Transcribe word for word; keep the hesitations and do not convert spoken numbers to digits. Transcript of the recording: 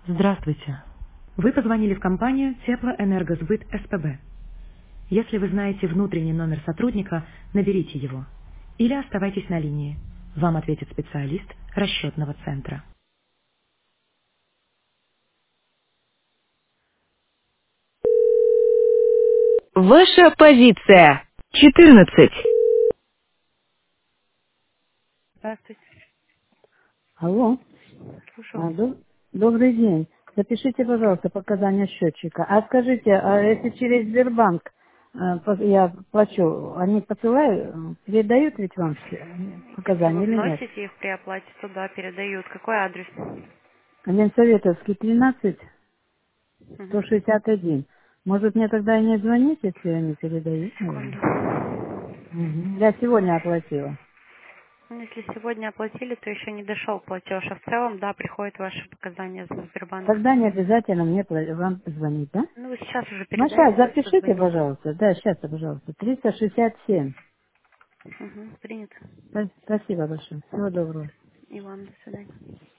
Здравствуйте. Вы позвонили в компанию Теплоэнергосбыт СПБ. Если вы знаете внутренний номер сотрудника, наберите его. Или оставайтесь на линии. Вам ответит специалист расчетного центра. Ваша позиция. четырнадцать. Здравствуйте. Алло. Слушаю А, вас. доб- Добрый день. Запишите, пожалуйста, показания счетчика. А скажите, а если через Сбербанк э, по- я плачу, они посылают, э, передают ведь вам все э, Если вы показания или нет? вносите их при оплате, то да, передают. Какой адрес? Ленсоветовский тринадцать, сто Мгм. шестьдесят один. Может, мне тогда и не звонить, если они передают, наверное? Секунду. Мгм. Я сегодня оплатила. Ну, если сегодня оплатили, то еще не дошел платеж. А в целом, да, приходят ваши показания за Сбербанк. Тогда не обязательно мне пла- вам звонить, да? Ну, вы сейчас уже Ну, сейчас передайте, так что запишите, звоните. пожалуйста. Да, сейчас, пожалуйста. триста шестьдесят семь. Угу, принято. Спа- Спасибо большое. Всего доброго. И вам до свидания.